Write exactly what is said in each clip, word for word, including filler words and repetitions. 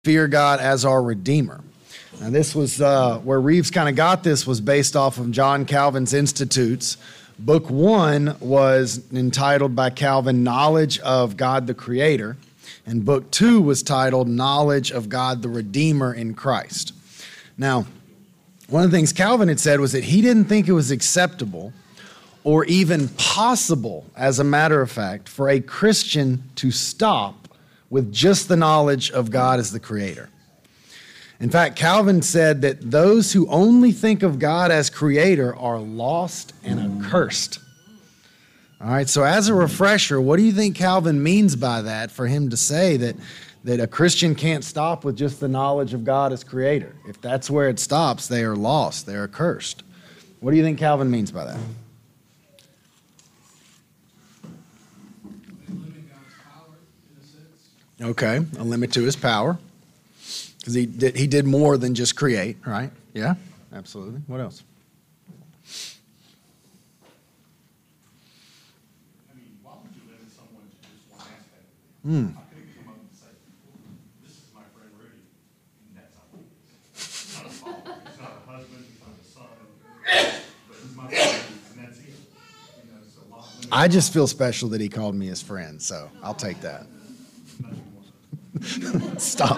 fear God as our Redeemer. Now, this was uh, where Reeves kind of got this was based off of John Calvin's Institutes. Book one was entitled by Calvin, Knowledge of God the Creator, and book two was titled Knowledge of God the Redeemer in Christ. Now, one of the things Calvin had said was that he didn't think it was acceptable or even possible, as a matter of fact, for a Christian to stop with just the knowledge of God as the Creator. In fact, Calvin said that those who only think of God as Creator are lost and accursed. All right, so as a refresher, what do you think Calvin means by that for him to say that, that a Christian can't stop with just the knowledge of God as Creator? If that's where it stops, they are lost, they're accursed. What do you think Calvin means by that? Okay, a limit to his power. Because he did, he did more than just create, right? Yeah, absolutely. What else? I mean, why would you limit someone to just one aspect? Hmm. How could he come up and say, this is my friend Rudy, and that's how he is. He's not a father, he's not a husband, he's not a son, but he's my friend, and that's it. You know, so why limit I just feel special that he called me his friend, so I'll take that. Stop.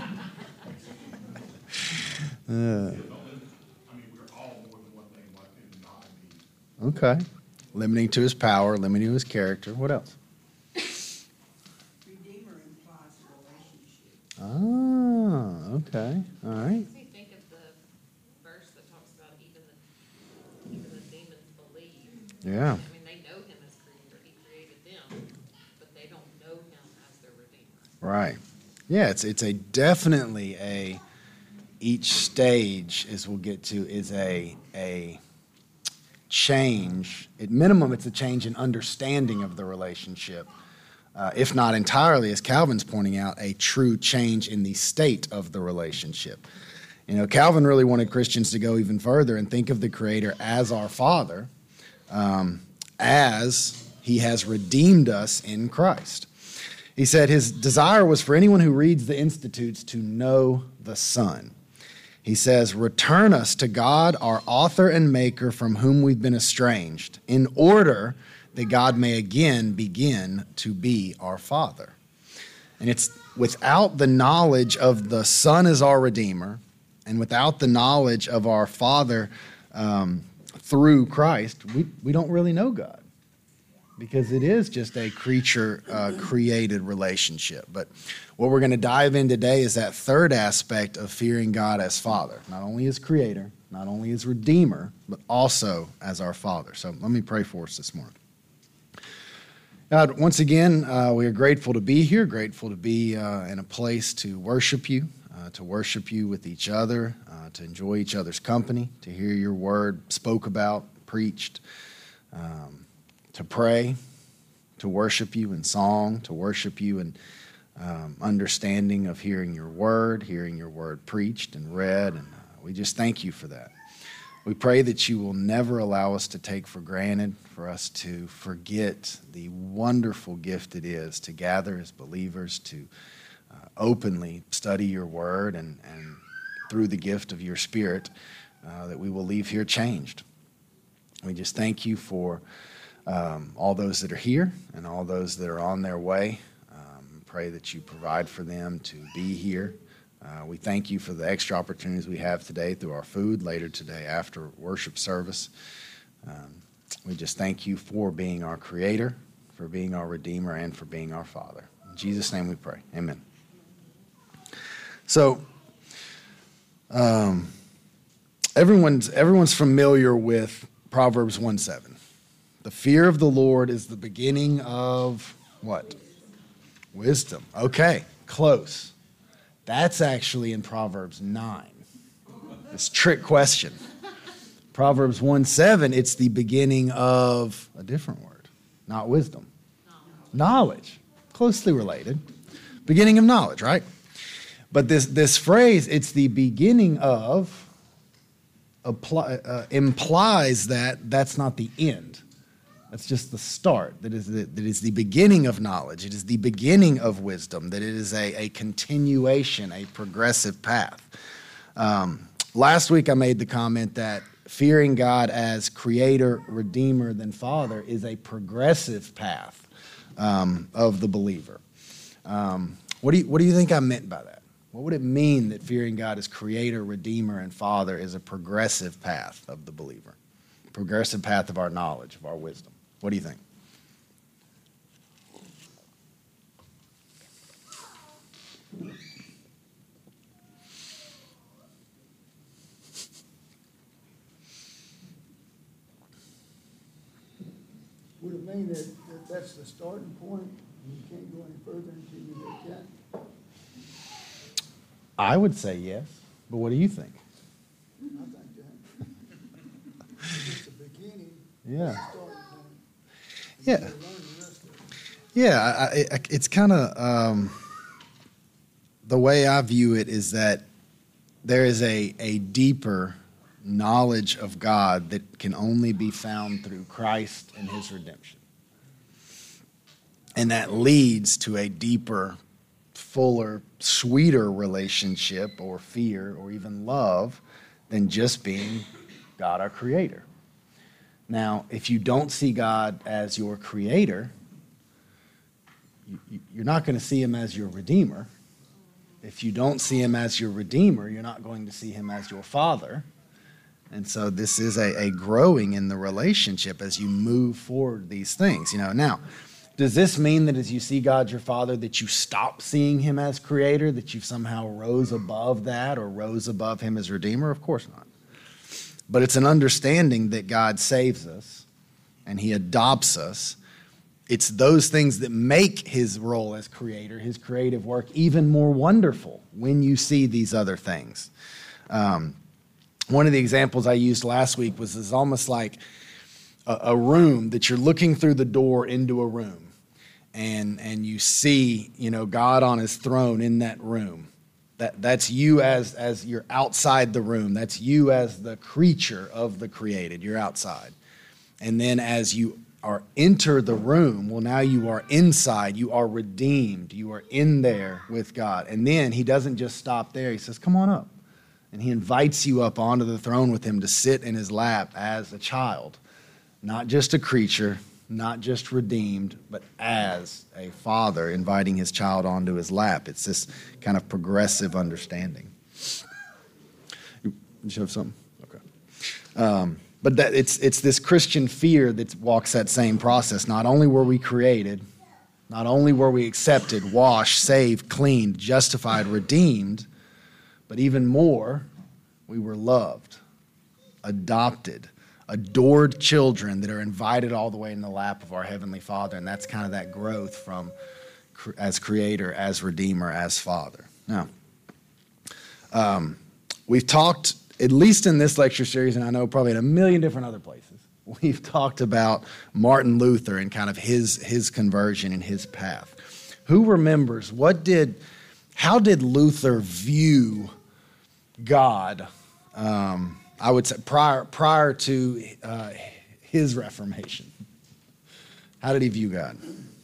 Uh, I mean, we're all more than one thing. Why could it not be? okay. Limiting to his power, limiting to his character. What else? Redeemer implies a relationship. Ah, okay. All right. Makes me think of the verse that talks about even the even the demons believe. Yeah. I mean, they know him as creator. He created them, but they don't know him as their redeemer. Right. Yeah, it's it's a definitely a each stage, as we'll get to, is a a change. At minimum, it's a change in understanding of the relationship. Uh, if not entirely, as Calvin's pointing out, a true change in the state of the relationship. You know, Calvin really wanted Christians to go even further and think of the Creator as our Father, um, as He has redeemed us in Christ. He said his desire was for anyone who reads the Institutes to know the Son. He says, return us to God, our author and maker, from whom we've been estranged, in order that God may again begin to be our Father. And it's without the knowledge of the Son as our Redeemer, and without the knowledge of our Father um, through Christ, we, we don't really know God. Because it is just a creature-created uh, relationship. But what we're going to dive in today is that third aspect of fearing God as Father. Not only as Creator, not only as Redeemer, but also as our Father. So let me pray for us this morning. God, once again, uh, we are grateful to be here, grateful to be uh, in a place to worship you, uh, to worship you with each other, uh, to enjoy each other's company, to hear your word spoke about, preached, um, to pray, to worship you in song, to worship you in um, understanding of hearing your word, hearing your word preached and read, and uh, we just thank you for that. We pray that you will never allow us to take for granted, for us to forget the wonderful gift it is to gather as believers, to uh, openly study your word, and, and through the gift of your Spirit, uh, that we will leave here changed. We just thank you for Um, all those that are here and all those that are on their way. Um, pray that you provide for them to be here. Uh, we thank you for the extra opportunities we have today through our food, later today after worship service. Um, we just thank you for being our Creator, for being our Redeemer, and for being our Father. In Jesus' name we pray. Amen. So, um, everyone's, everyone's familiar with Proverbs one seven. The fear of the Lord is the beginning of what? Wisdom. Okay, close. That's actually in Proverbs nine. It's a trick question. Proverbs one seven, it's the beginning of a different word, not wisdom. Knowledge. Closely related. Beginning of knowledge, right? But this, this phrase, it's the beginning of, apply, uh, implies that that's not the end. That's just the start. That is the, that is the beginning of knowledge. It is the beginning of wisdom. That it is a, a continuation, a progressive path. Um, last week I made the comment that fearing God as creator, redeemer, then father is a progressive path um, of the believer. Um, what do you, what do you think I meant by that? What would it mean that fearing God as creator, redeemer, and father is a progressive path of the believer? Progressive path of our knowledge, of our wisdom. What do you think? Would it mean that, that that's the starting point and you can't go any further until you reach that? I would say yes, but what do you think? I think that. It's the beginning. Yeah. It's the starting point. You Yeah. gotta learn the rest of it. Yeah, I, I, it's kind of um, the way I view it is that there is a, a deeper knowledge of God that can only be found through Christ and his redemption. And that leads to a deeper, fuller, sweeter relationship or fear or even love than just being God our creator. Now, if you don't see God as your creator, you, you're not going to see him as your redeemer. If you don't see him as your redeemer, you're not going to see him as your father. And so this is a, a growing in the relationship as you move forward these things. You know, now, does this mean that as you see God your Father that you stop seeing him as creator, that you somehow rose above that or rose above him as redeemer? Of course not. But it's an understanding that God saves us and he adopts us. It's those things that make his role as creator, his creative work, even more wonderful when you see these other things. Um, One of the examples I used last week was it's almost like a, a room that you're looking through the door into a room, and and you see, you know, God on his throne in that room. That that's you as as you're outside the room. That's you as the creature of the created. You're outside, and then as you are enter the room, well, now you are inside. You are redeemed. You are in there with God, and then he doesn't just stop there. He says, "Come on up." And he invites you up onto the throne with him to sit in his lap as a child, not just a creature, not just redeemed, but as a father inviting his child onto his lap. It's this kind of progressive understanding. You have something? Okay. Um, but that it's it's this Christian fear that walks that same process. Not only were we created, not only were we accepted, washed, saved, cleaned, justified, redeemed, but even more, we were loved, adopted, adored children that are invited all the way in the lap of our Heavenly Father. And that's kind of that growth from as creator, as redeemer, as father. Now, um, we've talked, at least in this lecture series, and I know probably in a million different other places, we've talked about Martin Luther and kind of his, his conversion and his path. Who remembers, what did, how did Luther view God, um, I would say, prior prior to uh, his Reformation? How did he view God?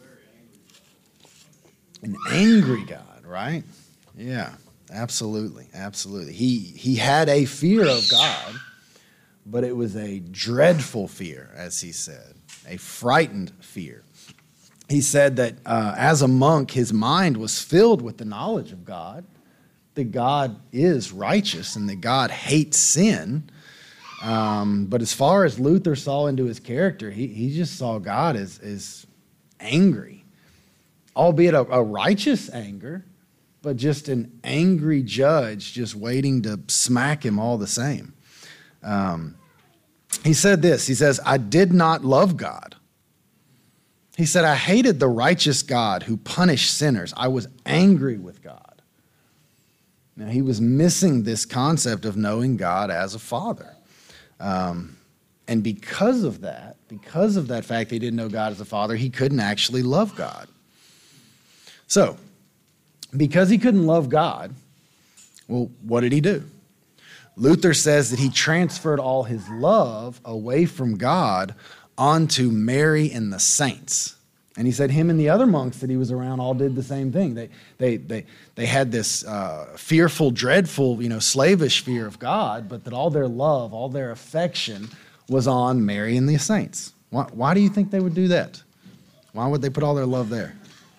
An angry God, right? Yeah, absolutely, absolutely. He he had a fear of God, but it was a dreadful fear, as he said, a frightened fear. He said that uh, as a monk, his mind was filled with the knowledge of God, that God is righteous and that God hates sin. Um, but as far as Luther saw into his character, he, he just saw God as, as angry, albeit a, a righteous anger, but just an angry judge just waiting to smack him all the same. Um, he said this, he says, "I did not love God." He said, "I hated the righteous God who punished sinners. I was angry with God." Now, he was missing this concept of knowing God as a father. Um, and because of that, because of that fact that he didn't know God as a father, he couldn't actually love God. So, because he couldn't love God, well, what did he do? Luther says that he transferred all his love away from God onto Mary and the saints. And he said him and the other monks that he was around all did the same thing. They they they they had this uh, fearful, dreadful, you know, slavish fear of God, but that all their love, all their affection was on Mary and the saints. Why, why do you think they would do that? Why would they put all their love there?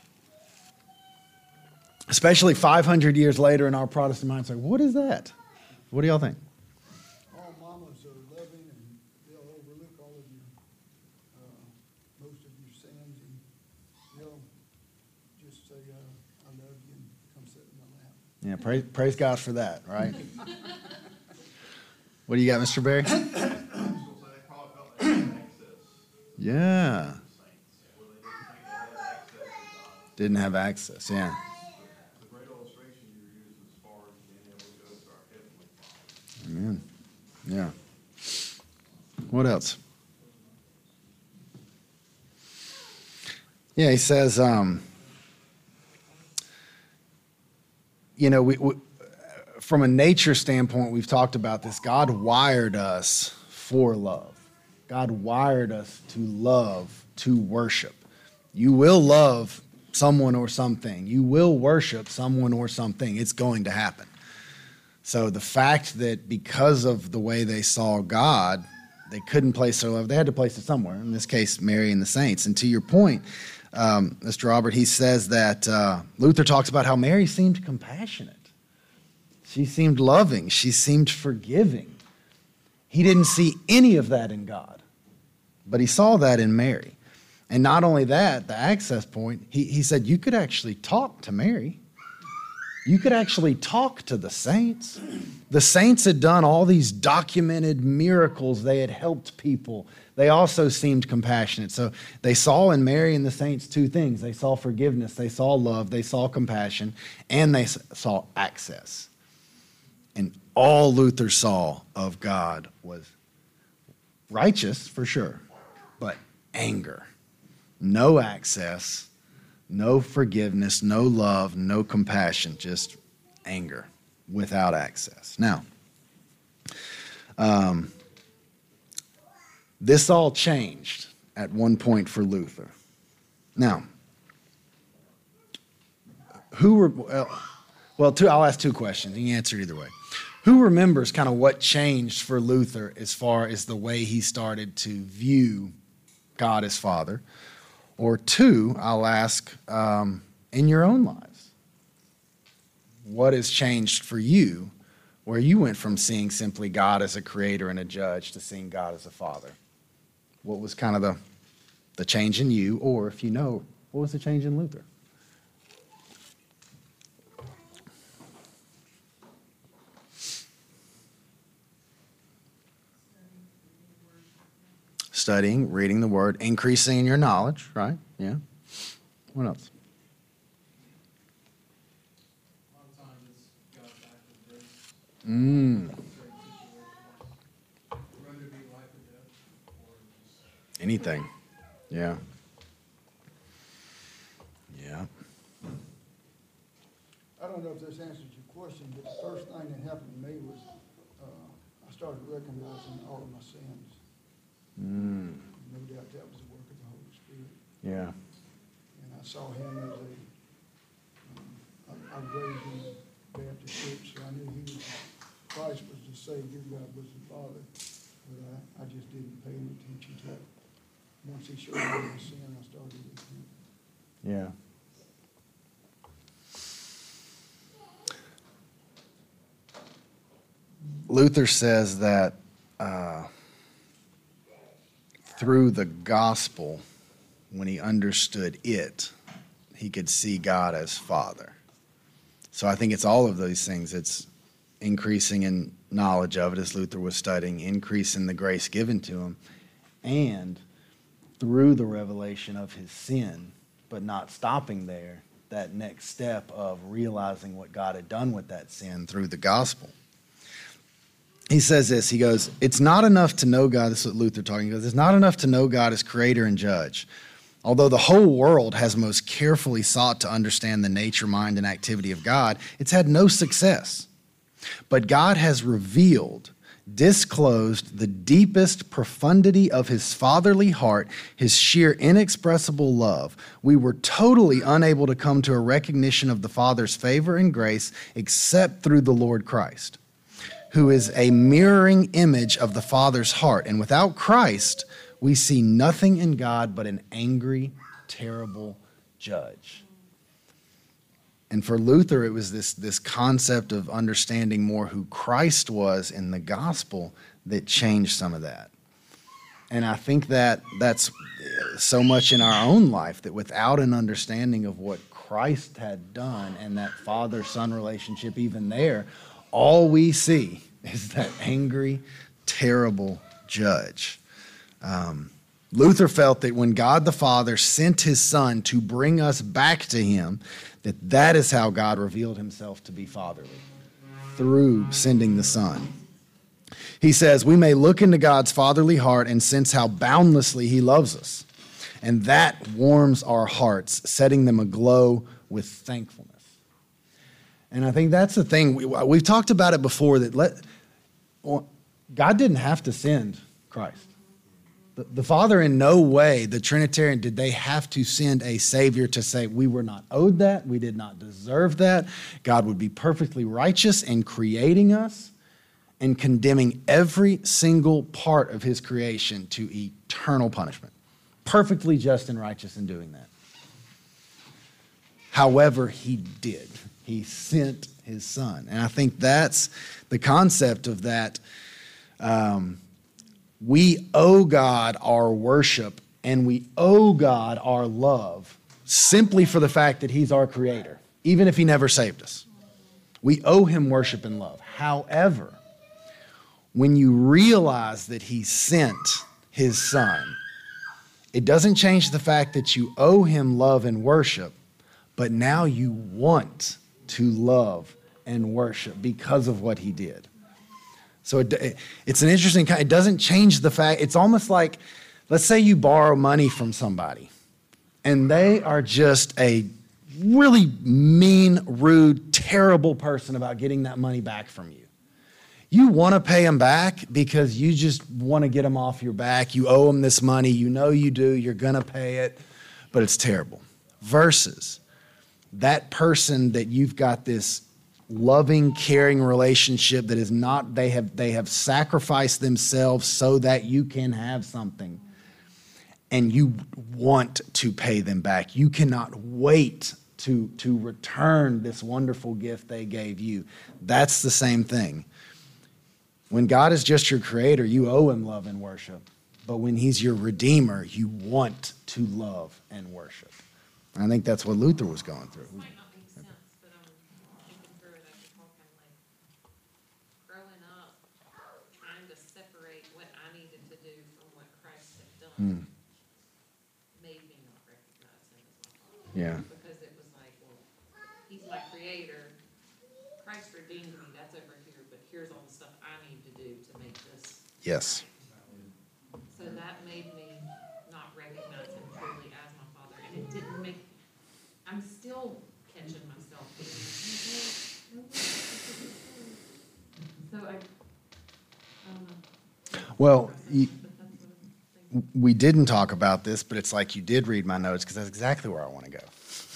Especially five hundred years later in our Protestant minds, like, what is that? What do y'all think? All mamas are loving and they'll overlook all of your, uh, most of your sins, and they'll just say, uh, I love you, and come sit in my lap. Yeah, praise, praise God for that, right? What do you got, Mister Barry? Yeah. Didn't have access, yeah. It's a great illustration you use as far as being able to go to our Heavenly Father. Amen. Yeah. What else? Yeah, he says, um, you know, we, we, from a nature standpoint, we've talked about this. God wired us for love. God wired us to love, to worship. You will love someone or something. You will worship someone or something. It's going to happen. So the fact that because of the way they saw God, they couldn't place their love, they had to place it somewhere. In this case, Mary and the saints. And to your point, um, Mister Robert, he says that uh, Luther talks about how Mary seemed compassionate. She seemed loving. She seemed forgiving. He didn't see any of that in God, but he saw that in Mary. And not only that, the access point, he, he said you could actually talk to Mary. You could actually talk to the saints. The saints had done all these documented miracles. They had helped people. They also seemed compassionate. So they saw in Mary and the saints two things. They saw forgiveness, they saw love, they saw compassion, and they saw access. And all Luther saw of God was righteous, for sure, but anger. No access, no forgiveness, no love, no compassion, just anger without access. Now, um, this all changed at one point for Luther. Now, who were, well, well two, I'll ask two questions. You can answer either way. Who remembers kind of what changed for Luther as far as the way he started to view God as Father? Or two, I'll ask, um, in your own lives, what has changed for you where you went from seeing simply God as a creator and a judge to seeing God as a father? What was kind of the, the change in you? Or if you know, what was the change in Luther? Studying, reading the Word, increasing in your knowledge, right? Yeah. What else? A lot of times it's God's act of grace. Mm. Certain situations, whether it be life or death, or just Anything. Yeah. Yeah. I don't know if this answers your question, but the first thing that happened to me was, uh, I started recognizing all of my sins. Mm. No doubt that was the work of the Holy Spirit. Yeah. And I saw him as a, um, I, I was raised in a Baptist church, so I knew he was, Christ was the Savior, God was the Father, but I, I just didn't pay any attention to it. Once he showed me my sin, I started to repent. Yeah. Luther says that uh, through the gospel, when he understood it, he could see God as Father. So I think it's all of those things. It's increasing in knowledge of it, as Luther was studying, increase in the grace given to him, and through the revelation of his sin, but not stopping there, that next step of realizing what God had done with that sin through the gospel. He says this, he goes, it's not enough to know God, this is what Luther talking, he goes, it's not enough to know God as creator and judge. Although the whole world has most carefully sought to understand the nature, mind, and activity of God, it's had no success. But God has revealed disclosed the deepest profundity of his fatherly heart, his sheer inexpressible love. We were totally unable to come to a recognition of the Father's favor and grace except through the Lord Christ, who is a mirroring image of the Father's heart. And without Christ, we see nothing in God but an angry, terrible judge. And for Luther, it was this, this concept of understanding more who Christ was in the gospel that changed some of that. And I think that that's so much in our own life, that without an understanding of what Christ had done and that father-son relationship even there, all we see is that angry, terrible judge. Um, Luther felt that when God the Father sent his Son to bring us back to him, that that is how God revealed himself to be fatherly, through sending the Son. He says, we may look into God's fatherly heart and sense how boundlessly he loves us. And that warms our hearts, setting them aglow with thankfulness. And I think that's the thing. We, we've talked about it before, that let, well, God didn't have to send Christ. The, the Father in no way, the Trinitarian, did they have to send a Savior to say we were not owed that, we did not deserve that. God would be perfectly righteous in creating us and condemning every single part of his creation to eternal punishment. Perfectly just and righteous in doing that. However, he did. He sent his Son. And I think that's the concept of that. Um, we owe God our worship and we owe God our love simply for the fact that he's our creator, even if he never saved us. We owe him worship and love. However, when you realize that he sent his Son, it doesn't change the fact that you owe him love and worship, but now you want to love and worship because of what he did. So it, it's an interesting kind. It doesn't change the fact. It's almost like, let's say you borrow money from somebody and they are just a really mean, rude, terrible person about getting that money back from you. You want to pay them back because you just want to get them off your back. You owe them this money. You know you do. You're going to pay it, but it's terrible. Versus that person that you've got this loving, caring relationship that is not, they have, they have sacrificed themselves so that you can have something. And you want to pay them back. You cannot wait to, to return this wonderful gift they gave you. That's the same thing. When God is just your creator, you owe him love and worship. But when he's your redeemer, you want to love and worship. And I think that's what Luther was going through. This might not make sense, but I'm thinking through it as you're talking, like, growing up, trying to separate what I needed to do from what Christ had done Hmm. made me not recognize him as my father. Yeah. Because it was like, well, he's my creator, Christ redeemed me, that's over here, but here's all the stuff I need to do to make this. Yes. So that made me not recognize him truly as my father, and it didn't make, I'm still catching myself being, so I, I don't know. Well, you, But that's what I'm thinking. we didn't talk about this, but it's like you did read my notes because that's exactly where I want to go.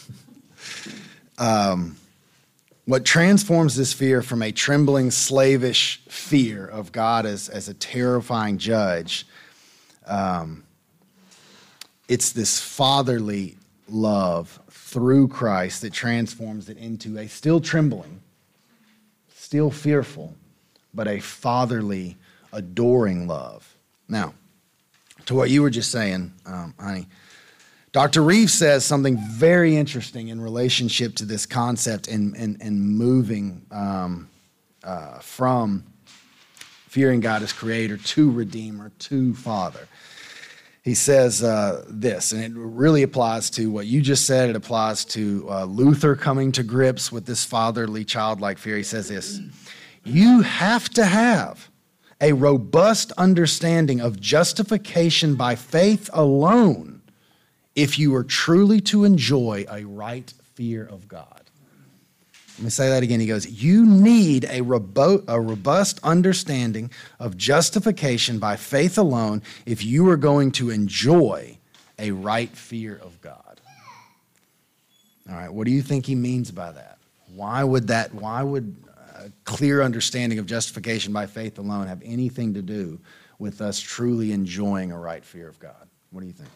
um, what transforms this fear from a trembling, slavish fear of God as, as a terrifying judge, um, it's this fatherly love through Christ that transforms it into a still trembling, still fearful, but a fatherly, adoring love. Now, to what you were just saying, um, honey, Doctor Reeves says something very interesting in relationship to this concept and, and, and moving um, uh, from fearing God as creator to redeemer to father. He says uh, this, and it really applies to what you just said. It applies to uh, Luther coming to grips with this fatherly, childlike fear. He says this, you have to have a robust understanding of justification by faith alone if you are truly to enjoy a right fear of God. Let me say that again. He goes, you need a, robo- a robust understanding of justification by faith alone if you are going to enjoy a right fear of God. All right, what do you think he means by that? Why would that, why would a clear understanding of justification by faith alone have anything to do with us truly enjoying a right fear of God? What do you think?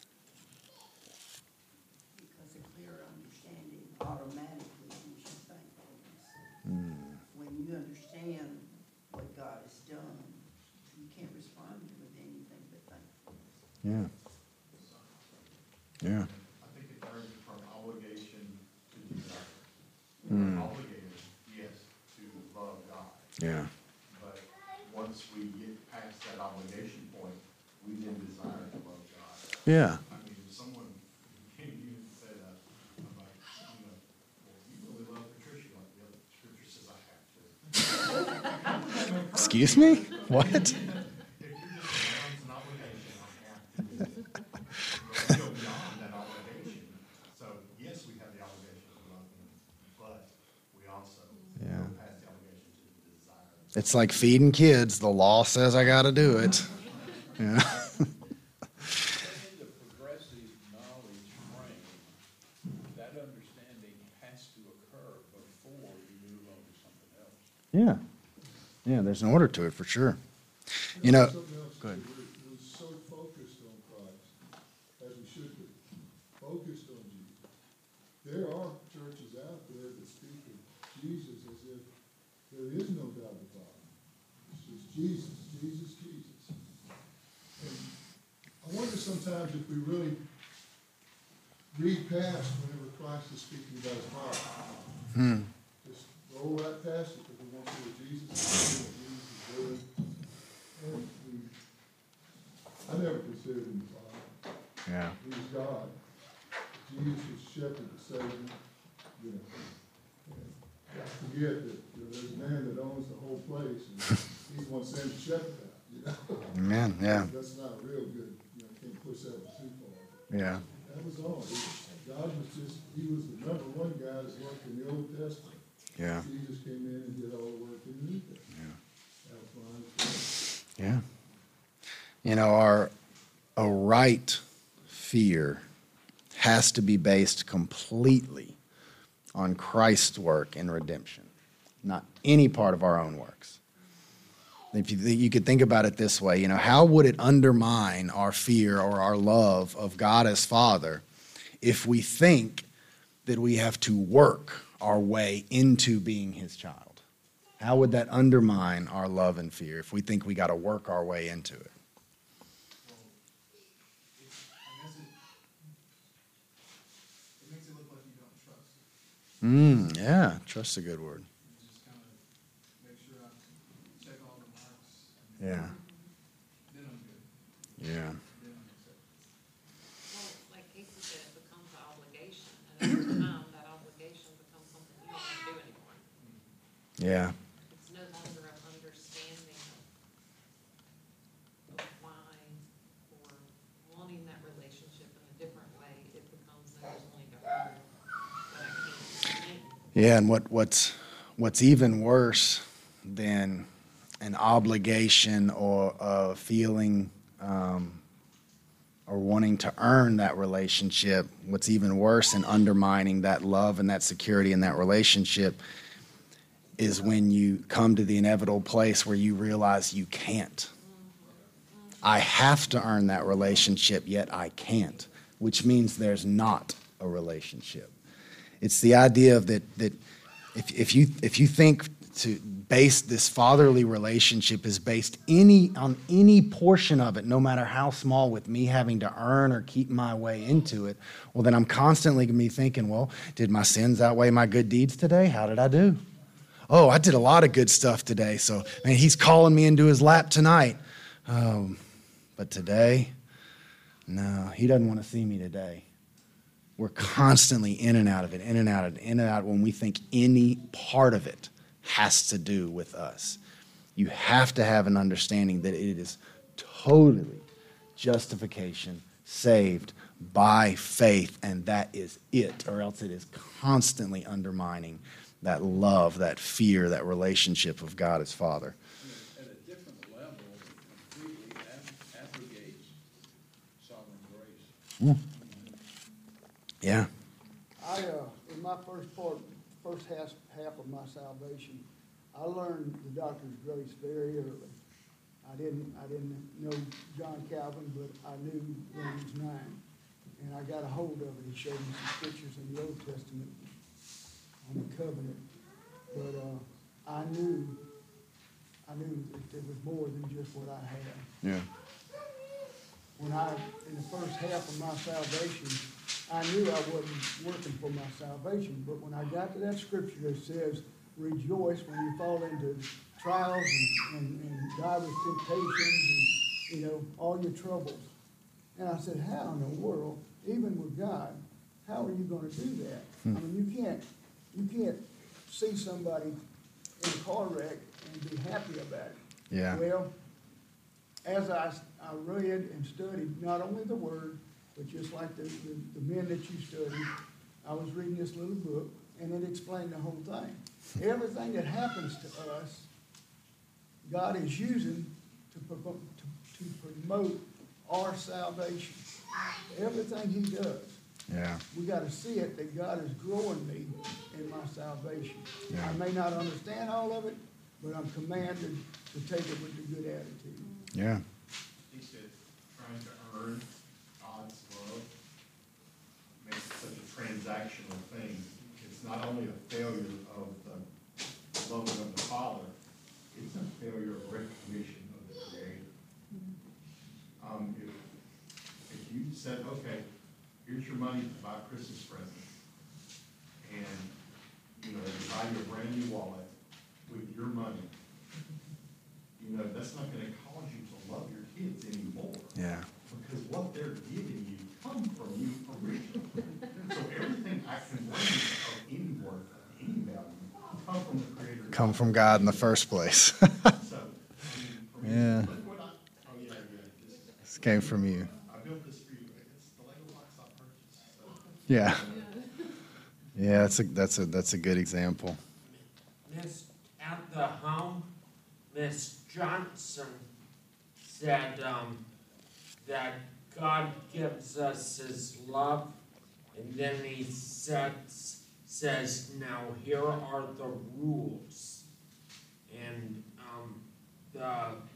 Because a clear understanding automatically gives you thankfulness. Hmm. When you understand what God has done, you can't respond with anything but thankfulness. Yeah. Yeah. I think it turns from obligation to desire. Hmm. We're obligated, yes, to love God, Yeah. but once we get past that obligation point, we then desire to love God. Yeah. I mean, if someone came to you and said, uh, I'm like, you know, well, you really love Patricia like the other scripture says I have to. Excuse me? What? If you're just around an obligation, I have to do it. But we go beyond that obligation. So, yes, we have the obligation to love him, but we also Yeah. go past the obligation to the desire. It's like feeding kids. The law says I got to do it. Yeah. In the progressive knowledge frame, that understanding has to occur before you move on to something else. Yeah. Yeah, there's an order to it for sure. You know, Something else, go ahead. we're, we're so focused on Christ, as we should be, focused on Jesus. There are churches out there that speak of Jesus as if there is no God the Father. It's just Jesus, Jesus, Jesus. And I wonder sometimes if we really read past whenever Christ is speaking about his Father. Hmm. Just roll right past it because we want to see what Jesus is doing, what Jesus is doing. And we, I never considered him Father. Yeah. He was God. Jesus was shepherd, the Savior. You know, and I forget that you know, there's a man that owns the whole place, and he's one sent the shepherd out. You know, Amen. Yeah. that's not real good. You know, can't push that one too far. Yeah. That was all. He, God was just, he was the number one guy that worked in the Old Testament. Yeah. Jesus came in and did all the work in the New Testament. That was my understanding. Yeah. You know, our a right fear has to be based completely on Christ's work in redemption, not any part of our own works. If you, you could think about it this way, you know, how would it undermine our fear or our love of God as Father if we think that we have to work our way into being his child? How would that undermine our love and fear if we think we got to work our way into it? Well, it, I guess it, it makes it look like you don't trust it. Mm, yeah, trust's a good word. You just kind of make sure I check all the marks. And Yeah, then I'm good. yeah, Then I'm accepted. Well, like Casey said, it becomes an obligation, and over time, that obligation becomes something you don't want to do anymore. yeah, It's no longer an understanding of, of why or wanting that relationship in a different way. It becomes there's only to earn what I can't make. yeah. And what what's what's even worse than an obligation or a feeling um, or wanting to earn that relationship, what's even worse in undermining that love and that security in that relationship is when you come to the inevitable place where you realize you can't. I have to earn that relationship, yet I can't, which means there's not a relationship. It's the idea of that that if, if you if you think to base this fatherly relationship is based any on any portion of it, no matter how small, with me having to earn or keep my way into it, well, then I'm constantly going to be thinking, well, did my sins outweigh my good deeds today? How did I do? Oh, I did a lot of good stuff today, so man, he's calling me into his lap tonight. Um, but today, no, he doesn't want to see me today. We're constantly in and out of it, in and out of it, in and out when we think any part of it has to do with us. You have to have an understanding that it is totally justification, saved by faith, and that is it, or else it is constantly undermining that love, that fear, that relationship of God as Father. At a different level, it completely ab- abrogates sovereign grace. Yeah. I, uh, in my first part, first half, half of my salvation, I learned the doctrine of grace very early. I didn't, I didn't know John Calvin, but I knew Romans nine. And I got a hold of it. He showed me some scriptures in the Old Testament on the covenant. But, uh, I knew, I knew that there was more than just what I had. Yeah. When I, in the first half of my salvation, I knew I wasn't working for my salvation, but when I got to that scripture that says, rejoice when you fall into trials and, and, and divers temptations and, you know, all your troubles. And I said, how in the world, even with God, how are you gonna do that? Hmm. I mean, you can't, you can't see somebody in a car wreck and be happy about it. Yeah. Well, as I, I read and studied not only the Word, but just like the, the, the men that you studied, I was reading this little book, and it explained the whole thing. Everything that happens to us, God is using to, promote, to, to promote our salvation. Everything He does. Yeah. We got to see it, that God is growing me in my salvation. Yeah. I may not understand all of it, but I'm commanded to take it with a good attitude. Yeah. He said, trying to earn God's love makes it such a transactional thing. It's not only a failure of the loving of the Father, it's a failure of recognition of the Creator. Um, if, if you said, okay, here's your money to buy Christmas presents, and, you know, you buy you a brand new wallet with your money, you know, that's not gonna cause you to love your kids anymore. Yeah. Because what they're giving you come from you originally. So everything I can bring of any worth, of any value, come from the Creator. Come from God in the first place. So, I mean, for me, Yeah. look what I, oh yeah, yeah, this is, This came from you. I built this for you. It's the Lego box I purchased, so. Yeah. Yeah, that's a that's a that's a good example. Miss, at the home, Miss Johnson said, um, that God gives us His love, and then He says, says, now here are the rules. And, um, the,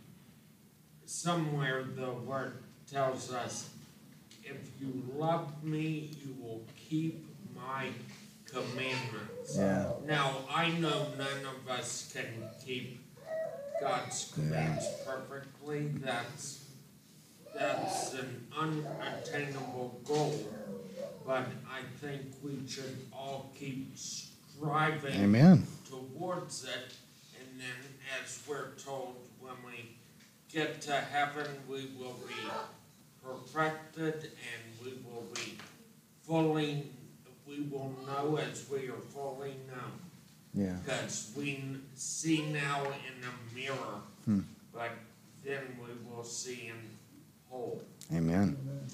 somewhere the word tells us, if you love me, you will keep my commandments. Yeah. Now, I know none of us can keep God's commands perfectly. That's, that's an unattainable goal. But I think we should all keep striving Amen. towards it. And then, as we're told, when we get to heaven, we will be perfected and we will be fully, we will know as we are fully known. Yeah. Because we n- see now in a mirror, Hmm. but then we will see in whole. Amen. Amen.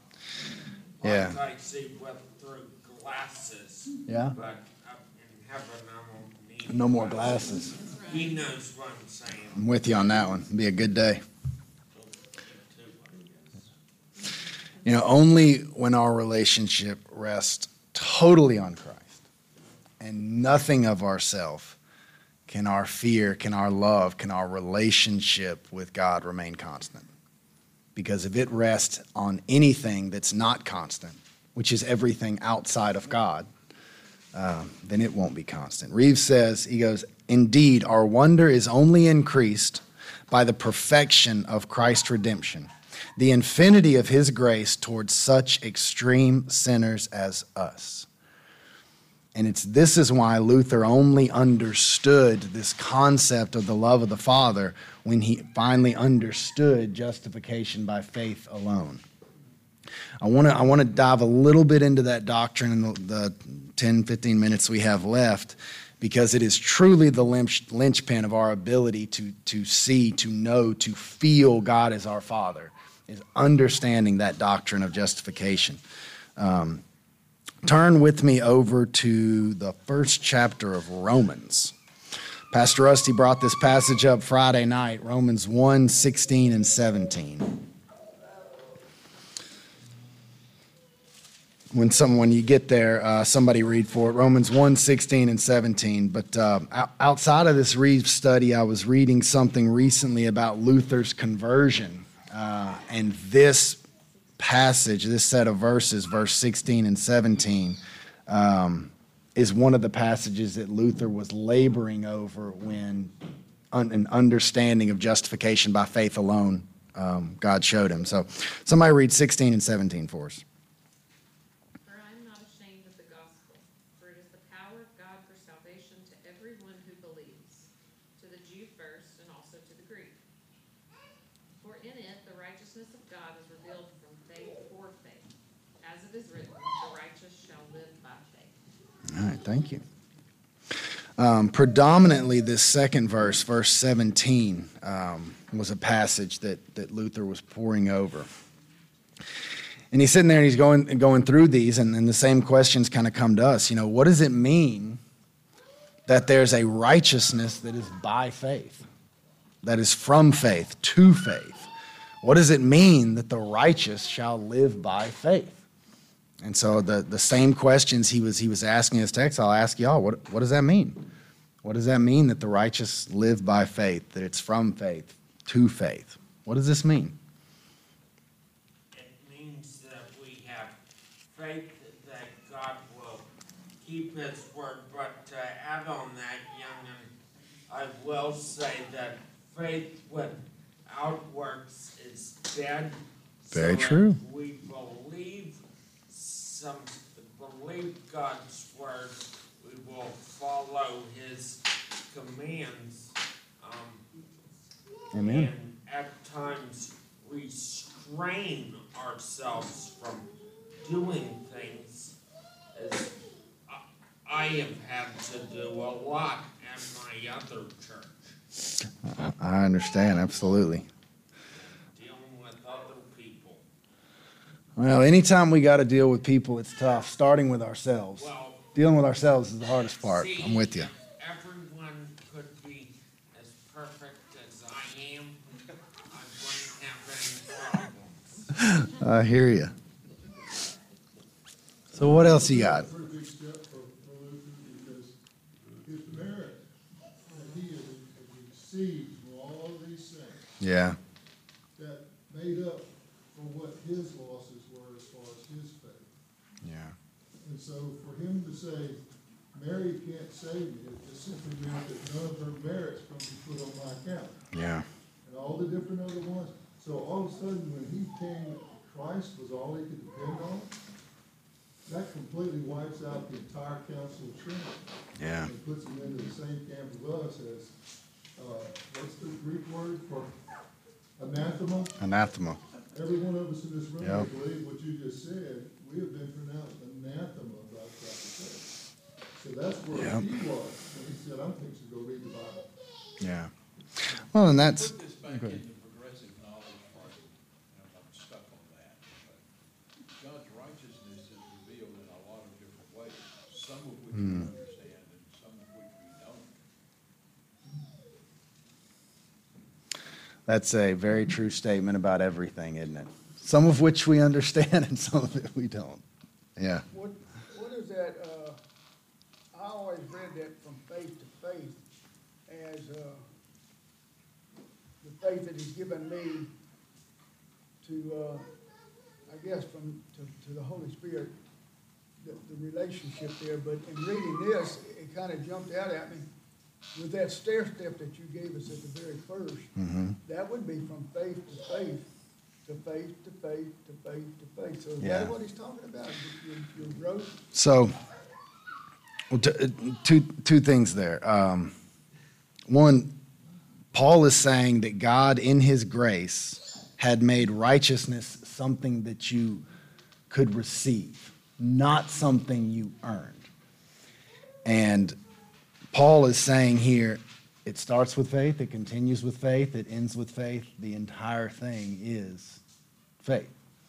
Yeah. Like I see with through glasses, Yeah. but up in heaven I won't need No more glasses. He knows what I'm saying. I'm with you on that one. It'll be a good day. You know, only when our relationship rests totally on Christ and nothing of ourself can our fear, can our love, can our relationship with God remain constant. Because if it rests on anything that's not constant, which is everything outside of God, uh, then it won't be constant. Reeves says, he goes, indeed, our wonder is only increased by the perfection of Christ's redemption, the infinity of His grace towards such extreme sinners as us. And it's this is why Luther only understood this concept of the love of the Father when he finally understood justification by faith alone. I want to I want to dive a little bit into that doctrine in the, the ten, fifteen minutes we have left, because it is truly the lynch, linchpin of our ability to, to see, to know, to feel God as our Father, is understanding that doctrine of justification. Um, turn with me over to the first chapter of Romans. Pastor Rusty brought this passage up Friday night, Romans one, sixteen and seventeen. When someone you get there, uh, somebody read for it, Romans one, sixteen and seventeen. But uh, outside of this Reeves study, I was reading something recently about Luther's conversion. Uh, and this passage, this set of verses, verse sixteen and seventeen, um, is one of the passages that Luther was laboring over when un- an understanding of justification by faith alone um, God showed him. So somebody read sixteen and seventeen for us. For I am not ashamed of the gospel, for it is the power of God for salvation to everyone who believes, to the Jew first and also to the Greek. For in it the righteousness of God is revealed from faith for faith, as it is written, the righteous shall live by faith. All right, thank you. Um, predominantly, this second verse, verse seventeen, um, was a passage that, that Luther was poring over. And he's sitting there and he's going going through these, and, and the same questions kind of come to us. You know, what does it mean that there's a righteousness that is by faith, that is from faith to faith? What does it mean that the righteous shall live by faith? And so the, the same questions he was he was asking in his text, I'll ask y'all. What, what does that mean? What does that mean that the righteous live by faith, that it's from faith to faith? What does this mean? It means that we have faith that God will keep his word. But to add on that, young'un, I will say that faith without works is dead. Very So if true. we believe some believe God's word, we will follow his commands. Um, Amen. And at times restrain ourselves from doing things, as I have had to do a lot at my other church, I understand, absolutely. dealing with other people. Well, anytime we got to deal with people, it's tough, starting with ourselves. Well, Dealing with ourselves is the hardest part. see, I'm with you. if everyone could be as perfect as I am, I wouldn't have any problems. I hear you. So what else you got? That's a pretty big step for, for Luther, because his merit that he has received from all of these things, Yeah. that made up for what his losses were as far as his faith. Yeah. And so for him to say, Mary can't save me, it just simply meant that none of her merits going to be put on my account. Yeah. And all the different other ones. So all of a sudden, when he came, Christ was all he could depend on. That completely wipes out the entire council of Trinity. Yeah. And puts him into the same camp of us as, uh, what's the Greek word for anathema? Anathema. Every one of us in this room, I Yep. believe what you just said, we have been pronounced anathema by God's faith. So that's where Yep. he was, when he said, I'm fixing to go read the Bible. Yeah. Well, and that's. Put this back Go ahead. into progressive knowledge part, and I'm stuck on that. But God's righteousness is revealed in a lot of different ways, some of which we understand and some of which we don't. That's a very true statement about everything, isn't it? Some of which we understand and some of it we don't. Yeah. What, what is that, uh, I always read that from faith to faith as, uh, the faith that he's given me to, uh, I guess from, to, to the Holy Spirit, the, the relationship there, but in reading this, it kind of jumped out at me with that stair step that you gave us at the very first. Mm-hmm. That would be from faith to faith, to faith to faith to faith to faith. So is Yeah. that what he's talking about, your, your growth? So, well, t- uh, two two things there. Um, one, Paul is saying that God, in His grace, had made righteousness something that you could receive, not something you earned. And Paul is saying here, it starts with faith, it continues with faith, it ends with faith. The entire thing is faith.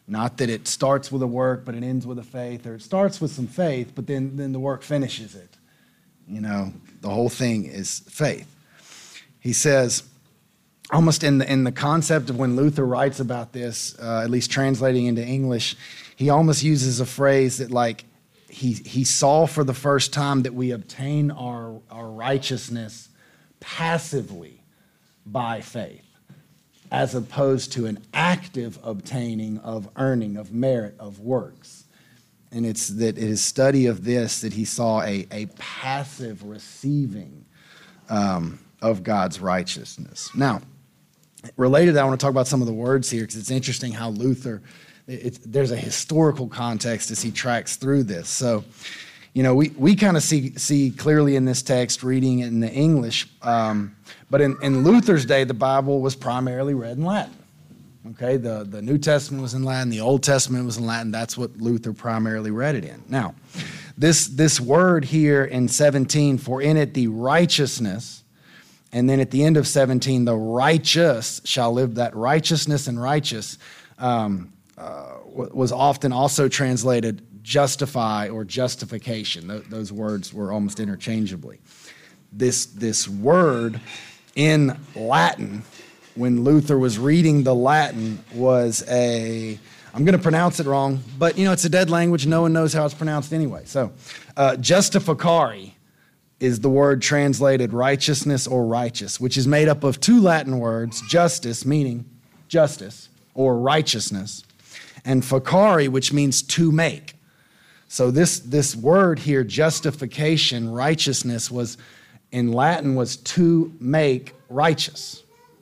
Not that it starts with a work, but it ends with a faith, or it starts with some faith, but then, then the work finishes it. You know, the whole thing is faith. He says, almost in the, in the concept of when Luther writes about this, uh, at least translating into English, he almost uses a phrase that like he, he saw for the first time that we obtain our, our righteousness passively by faith, as opposed to an active obtaining of earning, of merit, of works. And it's that in his study of this that he saw a, a passive receiving um, of God's righteousness. Now, related to that, I want to talk about some of the words here because it's interesting how Luther, it's, there's a historical context as he tracks through this. So, you know, we, we kind of see, see clearly in this text, reading it in the English, um, but in, in Luther's day, the Bible was primarily read in Latin. Okay, the, the New Testament was in Latin, the Old Testament was in Latin. That's what Luther primarily read it in. Now, this, this word here in seventeen, for in it the righteousness, and then at the end of seventeen, the righteous shall live, that righteousness and righteous um, uh, was often also translated justify or justification. Th- those words were almost interchangeably. This, this word in Latin, when Luther was reading the Latin, was a, I'm going to pronounce it wrong, but, you know, it's a dead language. No one knows how it's pronounced anyway. So, uh, justificare is the word translated righteousness or righteous, which is made up of two Latin words, justice, meaning justice, or righteousness, and facare, which means to make. So this, this word here, justification, righteousness, was, in Latin, was to make righteous.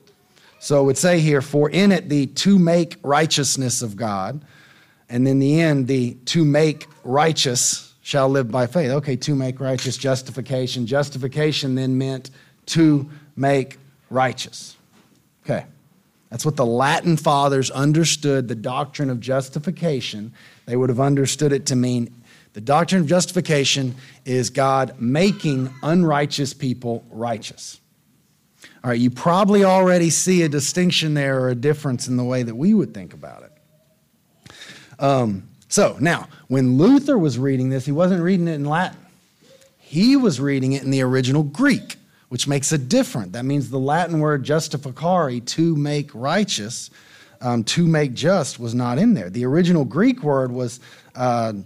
So it would say here, for in it the to make righteousness of God, and in the end, the to make righteous shall live by faith. Okay, to make righteous, justification. Justification then meant to make righteous. Okay, that's what the Latin fathers understood the doctrine of justification. They would have understood it to mean the doctrine of justification is God making unrighteous people righteous. All right, you probably already see a distinction there or a difference in the way that we would think about it. Um, so now, when Luther was reading this, he wasn't reading it in Latin. He was reading it in the original Greek, which makes it different. That means the Latin word justificare, to make righteous, um, to make just, was not in there. The original Greek word was uh,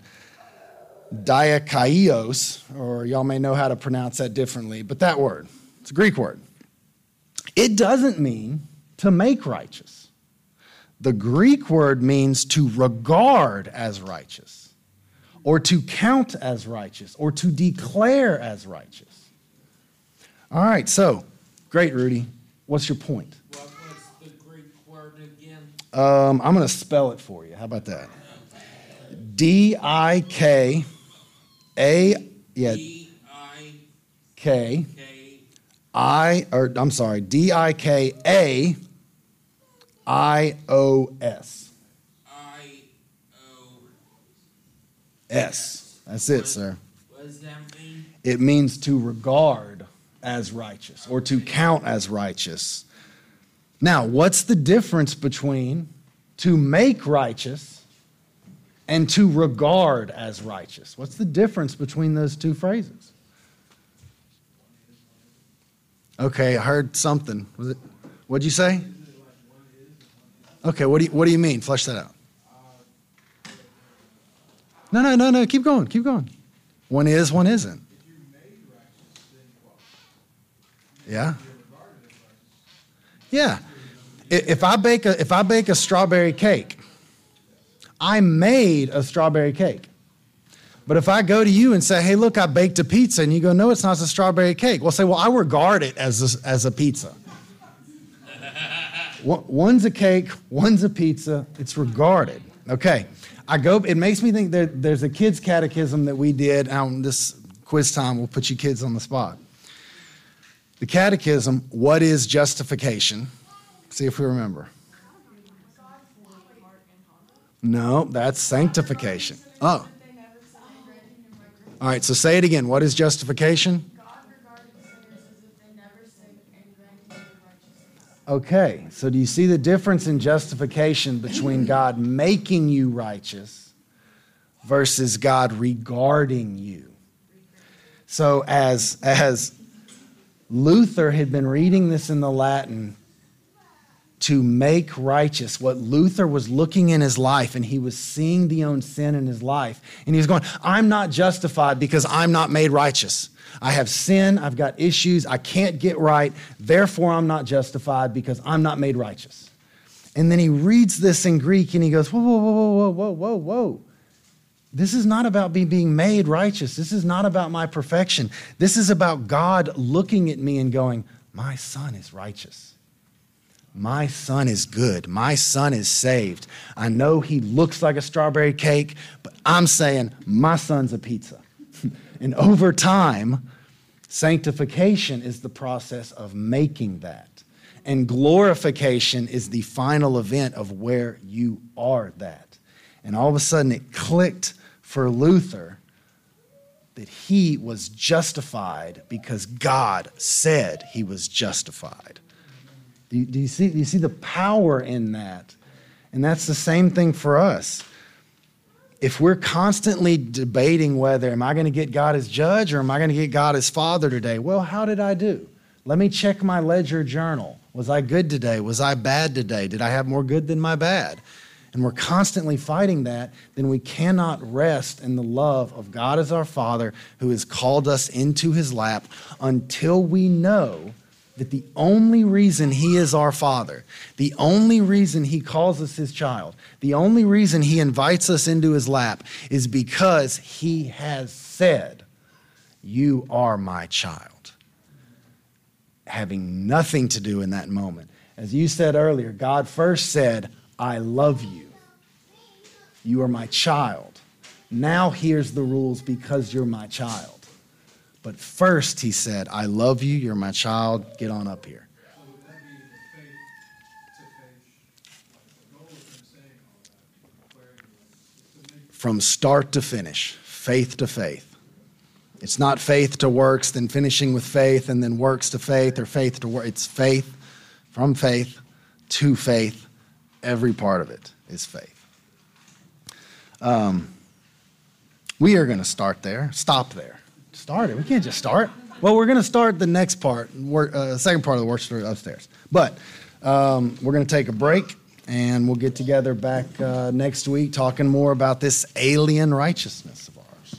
diakaios, or y'all may know how to pronounce that differently, but that word, it's a Greek word. It doesn't mean to make righteous. The Greek word means to regard as righteous, or to count as righteous, or to declare as righteous. All right, so, great, Rudy. What's your point? What was the Greek word again? Um, I'm going to spell it for you. How about that? D I K A, yeah, D I K. K I, or I'm sorry, D I K A I O S. I O S. That's it, sir. What does that mean? It means to regard as righteous or to count as righteous. Now, what's the difference between to make righteous and to regard as righteous? What's the difference between those two phrases? Okay, I heard something. Was it? What'd you say? Okay, what do you, what do you mean? Flesh that out. No, no, no, no. Keep going. Keep going. One is, one isn't. Yeah. Yeah. If I bake a if I bake a strawberry cake, I made a strawberry cake. But if I go to you and say, hey, look, I baked a pizza, and you go, no, it's not a strawberry cake. We'll say, well, I regard it as a, as a pizza. One's a cake, one's a pizza. It's regarded. Okay. I go, it makes me think that there's a kids' catechism that we did. On this quiz time, we'll put you kids on the spot. The catechism, what is justification? See if we remember. No, that's sanctification. Oh. All right, so say it again. What is justification? God regarded sinners as if they never sinned and granted them righteousness. Okay, so do you see the difference in justification between God making you righteous versus God regarding you? So as, as Luther had been reading this in the Latin, to make righteous, what Luther was looking in his life, and he was seeing the own sin in his life, and he was going, I'm not justified because I'm not made righteous. I have sin, I've got issues, I can't get right, therefore I'm not justified because I'm not made righteous. And then he reads this in Greek and he goes, whoa, whoa, whoa, whoa, whoa, whoa, whoa. This is not about me being made righteous. This is not about my perfection. This is about God looking at me and going, my son is righteous. My son is good. My son is saved. I know he looks like a strawberry cake, but I'm saying my son's a pizza. And over time, sanctification is the process of making that. And glorification is the final event of where you are that. And all of a sudden it clicked for Luther that he was justified because God said he was justified. Do you, do you see, do you see the power in that? And that's the same thing for us. If we're constantly debating whether, am I going to get God as judge or am I going to get God as father today? Well, how did I do? Let me check my ledger journal. Was I good today? Was I bad today? Did I have more good than my bad? And we're constantly fighting that, then we cannot rest in the love of God as our Father who has called us into his lap until we know that the only reason he is our Father, the only reason he calls us his child, the only reason he invites us into his lap is because he has said, you are my child. Having nothing to do in that moment. As you said earlier, God first said, I love you. You are my child. Now here's the rules because you're my child. But first he said, I love you, you're my child, get on up here. So would that be the faith to faith? The goal of him saying all that, declaring it, is to make From start to finish, faith to faith. It's not faith to works, then finishing with faith, and then works to faith, or faith to work. It's faith, from faith to faith. Every part of it is faith. Um, we are going to start there, stop there. Start it. We can't just start. Well, we're going to start the next part, work, uh, second part of the worship upstairs. But um, we're going to take a break, and we'll get together back uh, next week talking more about this alien righteousness of